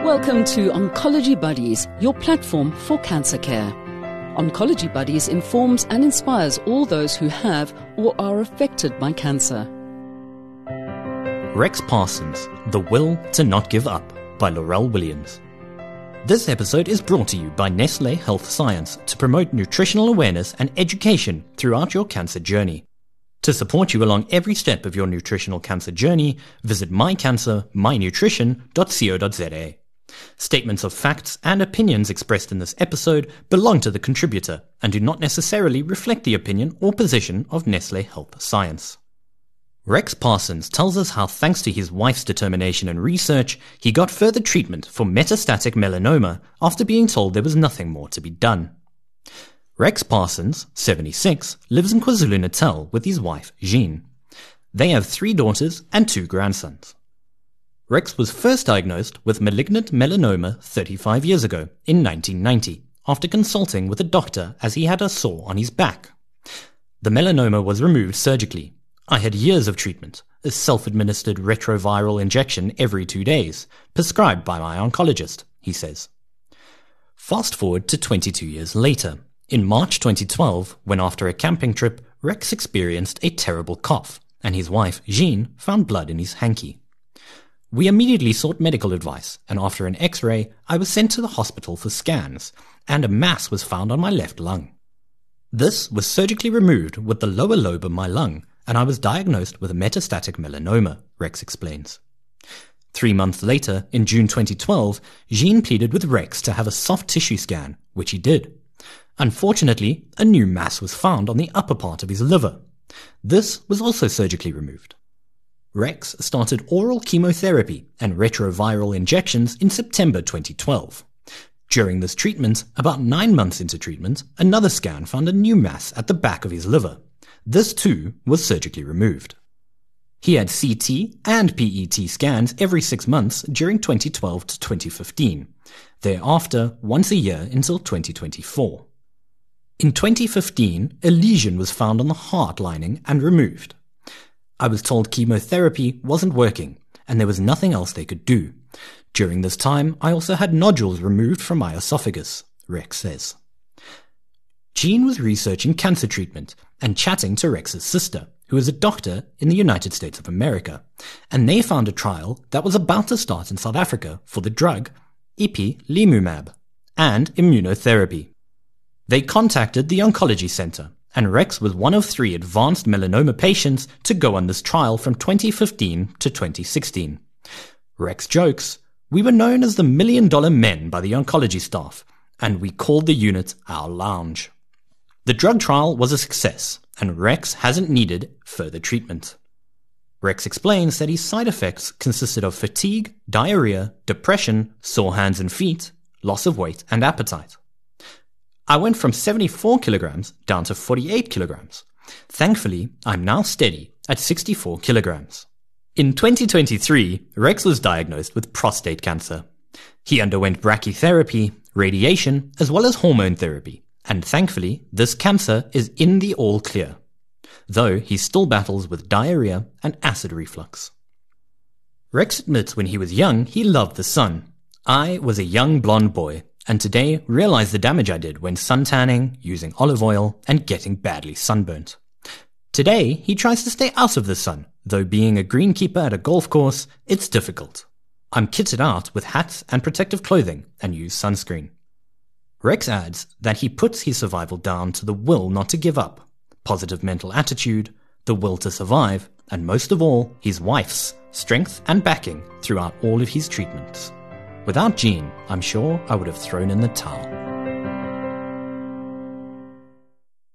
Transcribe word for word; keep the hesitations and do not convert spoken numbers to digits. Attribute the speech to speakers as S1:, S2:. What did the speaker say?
S1: Welcome to Oncology Buddies, your platform for cancer care. Oncology Buddies informs and inspires all those who have or are affected by cancer.
S2: Rex Parsons, The Will to Not Give Up by Laurel Williams. This episode is brought to you by Nestlé Health Science to promote nutritional awareness and education throughout your cancer journey. To support you along every step of your nutritional cancer journey, visit my cancer my nutrition dot co dot za. Statements of facts and opinions expressed in this episode belong to the contributor and do not necessarily reflect the opinion or position of Nestlé Health Science. Rex Parsons tells us how, thanks to his wife's determination and research, he got further treatment for metastatic melanoma after being told there was nothing more to be done. Rex Parsons, seventy-six, lives in KwaZulu-Natal with his wife, Jean. They have three daughters and two grandsons. Rex was first diagnosed with malignant melanoma thirty-five years ago, in nineteen ninety, after consulting with a doctor as he had a sore on his back. The melanoma was removed surgically. I had years of treatment, a self-administered retroviral injection every two days, prescribed by my oncologist, he says. Fast forward to twenty-two years later. In March twenty twelve, when after a camping trip, Rex experienced a terrible cough, and his wife, Jean, found blood in his hanky. We immediately sought medical advice, and after an x-ray, I was sent to the hospital for scans, and a mass was found on my left lung. This was surgically removed with the lower lobe of my lung, and I was diagnosed with metastatic melanoma, Rex explains. Three months later, in June twenty twelve, Jean pleaded with Rex to have a soft tissue scan, which he did. Unfortunately, a new mass was found on the upper part of his liver. This was also surgically removed. Rex started oral chemotherapy and retroviral injections in September twenty twelve. During this treatment, about nine months into treatment, another scan found a new mass at the back of his liver. This too was surgically removed. He had C T and P E T scans every six months during twenty twelve to twenty fifteen. Thereafter, once a year until twenty twenty-four. In twenty fifteen, a lesion was found on the heart lining and removed. I was told chemotherapy wasn't working, and there was nothing else they could do. During this time, I also had nodules removed from my esophagus, Rex says. Jean was researching cancer treatment and chatting to Rex's sister, who is a doctor in the United States of America, and they found a trial that was about to start in South Africa for the drug ipilimumab and immunotherapy. They contacted the Oncology Center, and Rex was one of three advanced melanoma patients to go on this trial from twenty fifteen to twenty sixteen. Rex jokes, "We were known as the Million Dollar Men by the oncology staff, and we called the unit our lounge." The drug trial was a success, and Rex hasn't needed further treatment. Rex explains that his side effects consisted of fatigue, diarrhea, depression, sore hands and feet, loss of weight and appetite. I went from seventy-four kilograms down to forty-eight kilograms. Thankfully, I'm now steady at sixty-four kilograms. In twenty twenty-three, Rex was diagnosed with prostate cancer. He underwent brachytherapy, radiation, as well as hormone therapy, and thankfully, this cancer is in the all clear, though he still battles with diarrhea and acid reflux. Rex admits when he was young, he loved the sun. I was a young blonde boy, and today realize the damage I did when suntanning, using olive oil, and getting badly sunburnt. Today, he tries to stay out of the sun, though being a greenkeeper at a golf course, it's difficult. I'm kitted out with hats and protective clothing and use sunscreen. Rex adds that he puts his survival down to the will not to give up, positive mental attitude, the will to survive, and most of all, his wife's strength and backing throughout all of his treatments. Without Jean, I'm sure I would have thrown in the towel.